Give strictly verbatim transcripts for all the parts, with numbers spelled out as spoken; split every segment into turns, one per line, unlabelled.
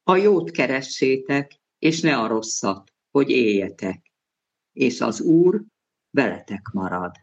A jót keressétek, és ne a rosszat, hogy éljetek, és az Úr veletek marad.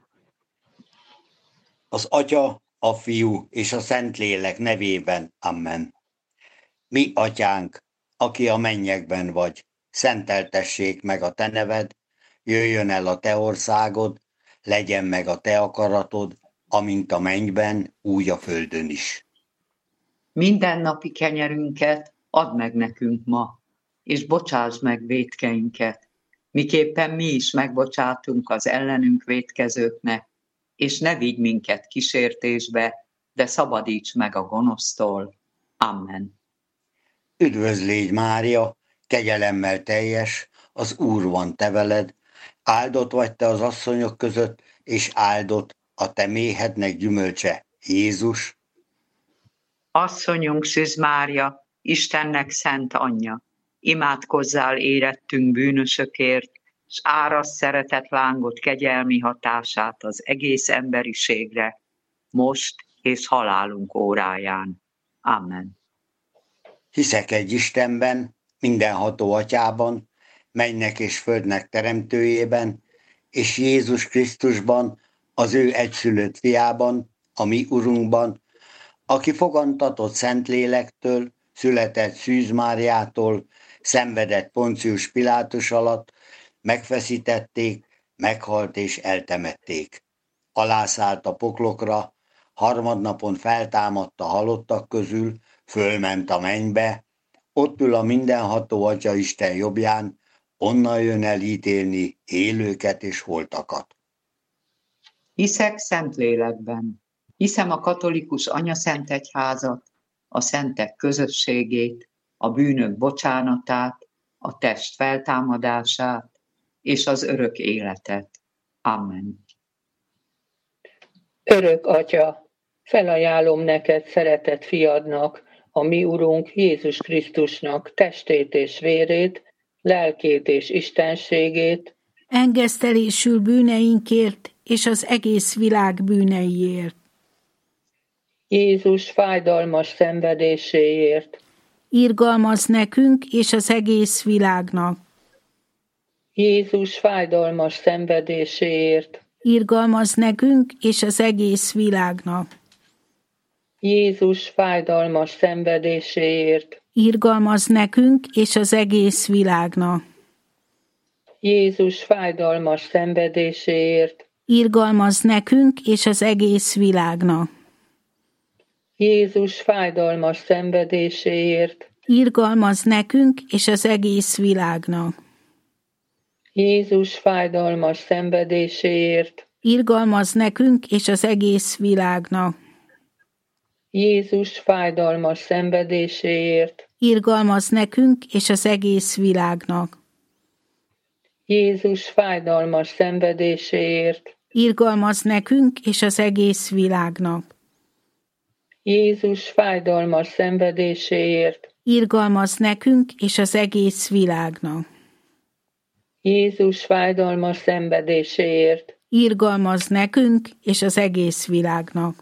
Az Atya, a Fiú és a Szentlélek nevében. Amen. Mi, Atyánk, aki a mennyekben vagy, szenteltessék meg a te neved, jöjjön el a te országod, legyen meg a te akaratod, amint a mennyben, úgy a földön is.
Mindennapi kenyerünket add meg nekünk ma, és bocsásd meg vétkeinket, miképpen mi is megbocsátunk az ellenünk vétkezőknek, és ne vigy minket kísértésbe, de szabadíts meg a gonosztól. Amen.
Üdvözl légy, Mária, kegyelemmel teljes, az Úr van te veled, áldott vagy te az asszonyok között, és áldott a te méhednek gyümölcse, Jézus.
Asszonyunk Szűz Mária, Istennek szent anyja, imádkozzál érettünk bűnösökért, s árasd szeretet lángot kegyelmi hatását az egész emberiségre, most és halálunk óráján. Amen.
Hiszek egy Istenben, mindenható Atyában, mennynek és földnek teremtőjében, és Jézus Krisztusban, az ő egyszülött fiában, a mi Urunkban, aki fogantatott Szentlélektől, született Szűz Máriától, szenvedett Poncius Pilátus alatt, megfeszítették, meghalt és eltemették. Alászállt a poklokra, harmadnapon feltámadt a halottak közül, fölment a mennybe, ott ül a mindenható Atya Isten jobbján, onnan jön el ítélni élőket és holtakat.
Hiszek Szentlélekben, hiszem a katolikus anyaszentegyházat, a szentek közösségét, a bűnök bocsánatát, a test feltámadását és az örök életet. Amen.
Örök Atya, felajánlom neked szeretett fiadnak, a mi Urunk Jézus Krisztusnak testét és vérét, lelkét és istenségét,
engesztelésül bűneinkért és az egész világ bűneiért.
Jézus fájdalmas szenvedéséért,
irgalmaz nekünk és az egész világnak.
Jézus fájdalmas szenvedéséért,
irgalmaz nekünk és az egész világnak.
Jézus fájdalmas szenvedéséért,
irgalmaz nekünk és az egész világnak.
Jézus fájdalmas szenvedéséért,
irgalmaz nekünk és az egész világnak.
Jézus fájdalmas szenvedéséért,
irgalmaz nekünk és az egész világnak.
Jézus fájdalmas szenvedéséért,
irgalmaz nekünk és az egész világnak.
Jézus fájdalmas szenvedéséért,
irgalmaz nekünk és az egész világnak.
Jézus fájdalmas szenvedéséért,
irgalmaz nekünk és az egész világnak.
Jézus fájdalmas szenvedéséért,
irgalmaz nekünk és az egész világnak.
Jézus fájdalmas szenvedéséért,
irgalmaz nekünk és az egész világnak.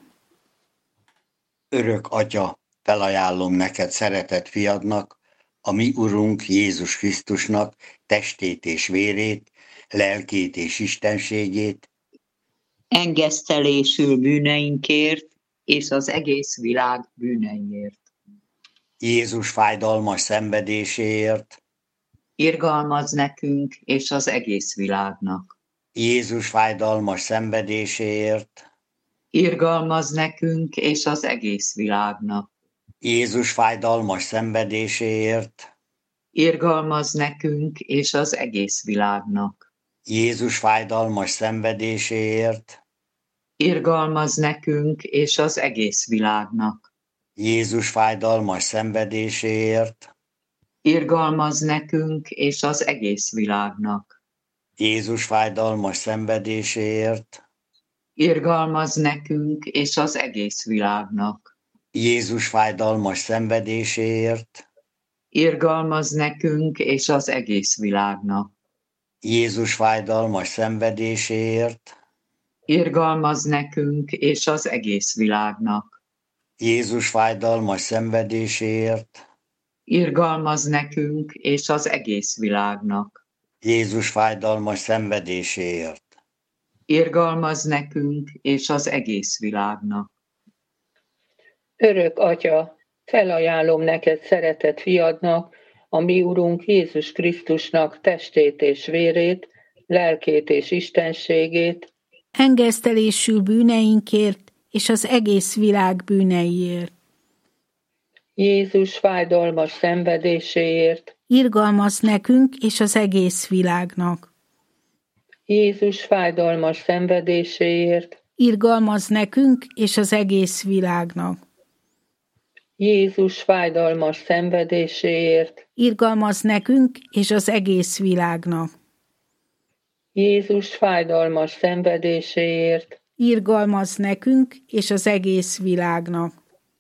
Örök Atya, felajánlom neked szeretett fiadnak, a mi Urunk Jézus Krisztusnak testét és vérét, lelkét és istenségét,
engesztelésül bűneinkért és az egész világ bűneiért.
Jézus fájdalmas szenvedéséért,
irgalmaz nekünk és az egész világnak.
Jézus fájdalmas szenvedéséért,
irgalmaz nekünk és az egész világnak.
Jézus fájdalmas szenvedéséért,
irgalmaz nekünk és az egész világnak.
Jézus fájdalmas szenvedéséért,
irgalmaz nekünk és az egész világnak.
Jézus fájdalmas szenvedéséért,
irgalmaz nekünk és az egész világnak.
Jézus fájdalmas szenvedéséért,
irgalmaz nekünk és az egész világnak.
Jézus fájdalmas szenvedéséért,
irgalmaz nekünk és az egész világnak.
Jézus fájdalmas szenvedéséért,
irgalmaz nekünk és az egész világnak.
Jézus fájdalmas szenvedéséért,
Irgalmaz nekünk és az egész világnak.
Jézus fájdalmas szenvedéséért.
Irgalmaz nekünk és az egész világnak.
Örök Atya, felajánlom neked szeretett fiadnak, a mi Urunk Jézus Krisztusnak testét és vérét, lelkét és istenségét,
engesztelésül bűneinkért és az egész világ bűneiért.
Jézus fájdalmas szenvedéséért,
Irgalmaz nekünk és az egész világnak.
Jézus fájdalmas szenvedéséért,
Irgalmaz nekünk és az egész világnak.
Jézus fájdalmas szenvedéséért,
Irgalmaz nekünk és az egész világnak.
Jézus fájdalmas szenvedéséért,
Irgalmaz nekünk és az egész világnak.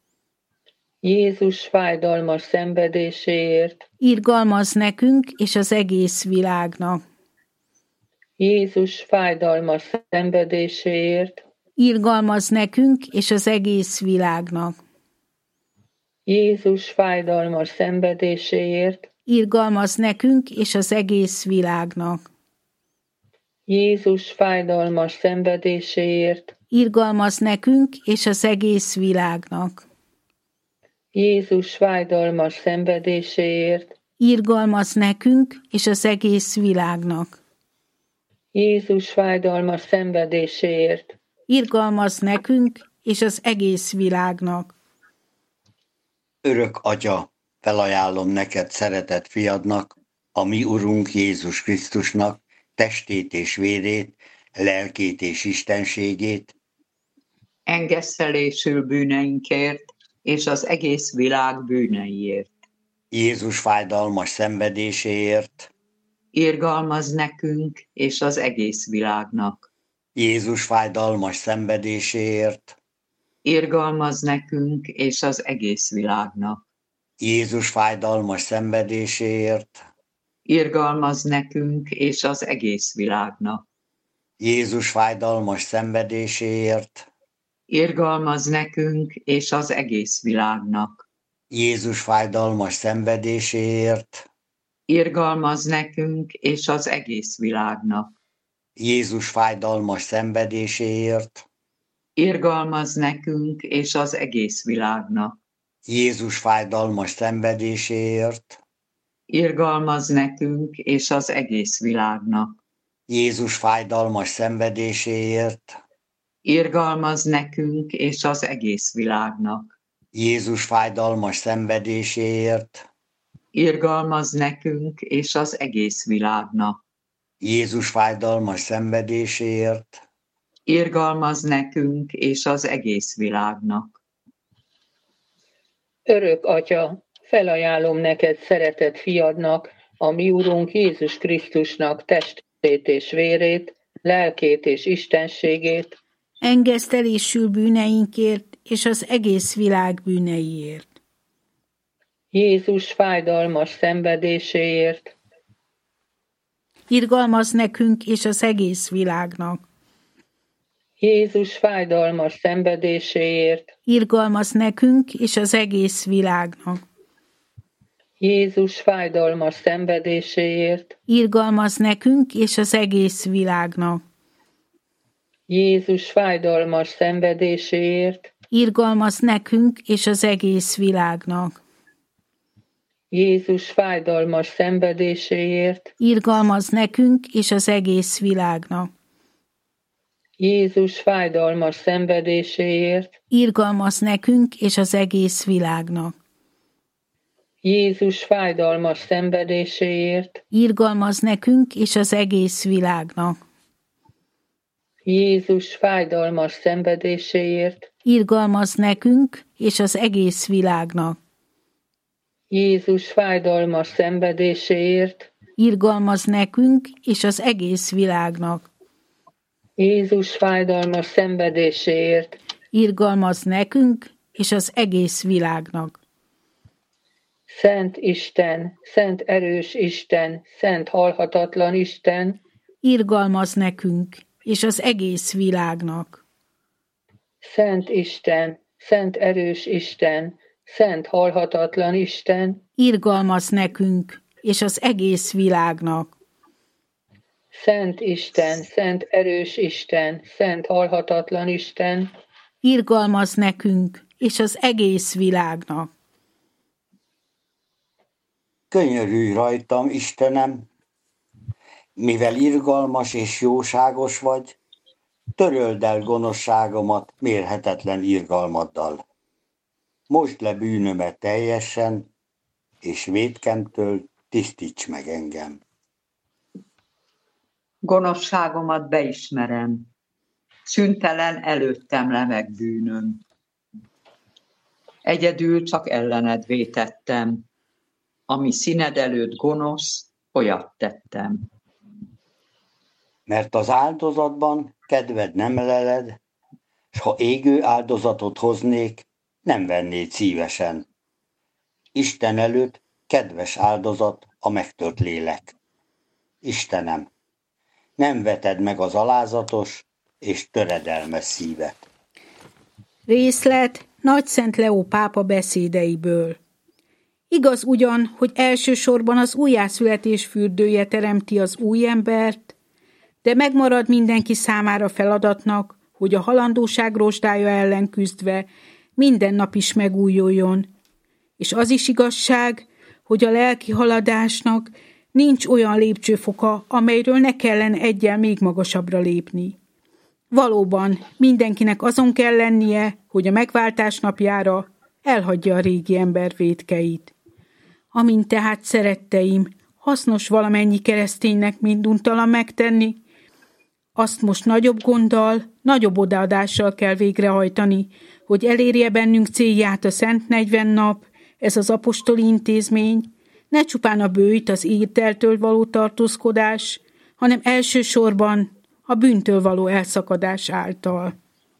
Jézus fájdalmas szenvedéséért,
Irgalmaz nekünk és az egész világnak.
Jézus fájdalmas szenvedéséért,
Irgalmaz nekünk és az egész világnak.
Jézus fájdalmas szenvedéséért,
Irgalmaz nekünk és az egész világnak.
Jézus fájdalmas szenvedéséért,
Irgalmaz nekünk és az egész világnak.
Jézus fájdalmas szenvedéséért,
Irgalmaz nekünk és az egész világnak.
Jézus fájdalmas szenvedéséért,
Irgalmaz nekünk és az egész világnak.
Örök Atya, felajánlom neked szeretett fiadnak, a mi Urunk Jézus Krisztusnak testét és vérét, lelkét és istenségét,
engesztelésül bűneinkért és az egész világ bűneiért.
Jézus fájdalmas szenvedéséért,
Irgalmaz nekünk és az egész világnak.
Jézus fájdalmas szenvedéséért,
Irgalmaz nekünk és az egész világnak.
Jézus fájdalmas szenvedéséért,
Irgalmaz nekünk és az egész világnak.
Jézus fájdalmas szenvedéséért,
Irgalmaz nekünk és az egész világnak.
Jézus fájdalmas szenvedéséért,
Irgalmaz nekünk és az egész világnak.
Jézus fájdalmas szenvedéséért,
Irgalmaz nekünk és az egész világnak.
Jézus fájdalmas szenvedéséért,
Irgalmaz nekünk és az egész világnak.
Jézus fájdalmas szenvedéséért,
Irgalmaz nekünk és az egész világnak.
Jézus fájdalmas szenvedéséért,
Irgalmaz nekünk és az egész világnak.
Jézus fájdalmas szenvedéséért,
Irgalmaz nekünk és az egész világnak.
Örök Atya, felajánlom neked szeretett fiadnak, a mi Urunk Jézus Krisztusnak testét és vérét, lelkét és istenségét,
engesztelésül bűneinkért és az egész világ bűneiért.
Jézus fájdalmas szenvedéséért,
Irgalmaz nekünk és az egész világnak.
Jézus fájdalmas szenvedéséért,
Irgalmaz nekünk és az egész világnak.
Jézus fájdalmas szenvedéséért,
Irgalmaz nekünk és az egész világnak.
Jézus fájdalmas szenvedéséért,
Irgalmaz nekünk és az egész világnak.
Jézus fájdalmas szenvedéséért,
Irgalmaz nekünk és az egész világnak.
Jézus fájdalmas szenvedéséért,
Irgalmaz nekünk és az egész világnak.
Jézus fájdalmas szenvedéséért,
Irgalmaz nekünk és az egész világnak.
Jézus fájdalmas szenvedéséért,
Irgalmaz nekünk és az egész világnak.
Jézus fájdalmas szenvedéséért,
Irgalmaz nekünk és az egész világnak.
Jézus fájdalmas szenvedéséért,
Irgalmaz nekünk és az egész világnak.
Szent Isten, szent erős Isten, szent halhatatlan Isten,
Irgalmaz nekünk és az egész világnak.
Szent Isten, szent erős Isten, Szent halhatatlan Isten,
irgalmaz nekünk és az egész világnak.
Szent Isten, szent erős Isten, szent halhatatlan Isten,
irgalmaz nekünk és az egész világnak.
Könyörülj rajtam, Istenem, mivel irgalmas és jóságos vagy, töröld el gonoszságomat mérhetetlen irgalmaddal. Mosd le bűnömet teljesen, és vétkemtől tisztíts meg engem.
Gonoszságomat beismerem, szüntelen előttem lemeg bűnöm. Egyedül csak ellened vétettem, ami színed előtt gonosz, olyat tettem.
Mert az áldozatban kedved nem leled, s ha égő áldozatot hoznék, nem vennéd szívesen. Isten előtt kedves áldozat a megtört lélek. Istenem, nem veted meg az alázatos és töredelmes szívet.
Részlet Nagyszent Leó pápa beszédeiből. Igaz ugyan, hogy elsősorban az újjászületés fürdője teremti az új embert, de megmarad mindenki számára feladatnak, hogy a halandóság rozsdája ellen küzdve minden nap is megújuljon. És az is igazság, hogy a lelki haladásnak nincs olyan lépcsőfoka, amelyről ne kellene eggyel még magasabbra lépni. Valóban mindenkinek azon kell lennie, hogy a megváltás napjára elhagyja a régi ember vétkeit. Amint tehát, szeretteim, hasznos valamennyi kereszténynek minduntalan megtenni, azt most nagyobb gonddal, nagyobb odaadással kell végrehajtani, hogy elérje bennünk célját a Szent negyven nap, ez az apostoli intézmény, ne csupán a bőjt, az ételtől való tartózkodás, hanem elsősorban a bűntől való elszakadás által.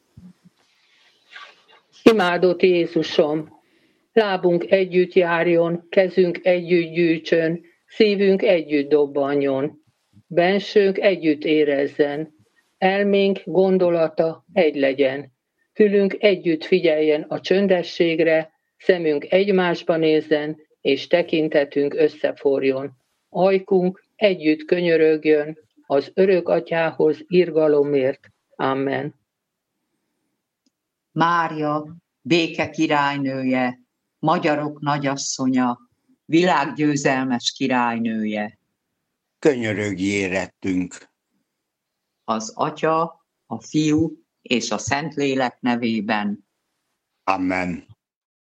Imádott Jézusom, lábunk együtt járjon, kezünk együtt gyűjtsön, szívünk együtt dobbanjon, bensőnk együtt érezzen, elménk gondolata egy legyen, fülünk együtt figyeljen a csöndességre, szemünk egymásba nézzen, és tekintetünk összeforjon. Ajkunk együtt könyörögjön az örök atyához irgalomért. Amen.
Mária, béke királynője, magyarok nagyasszonya, világgyőzelmes királynője.
Könyörögj érettünk.
Az Atya, a Fiú és a Szentlélek nevében.
Amen.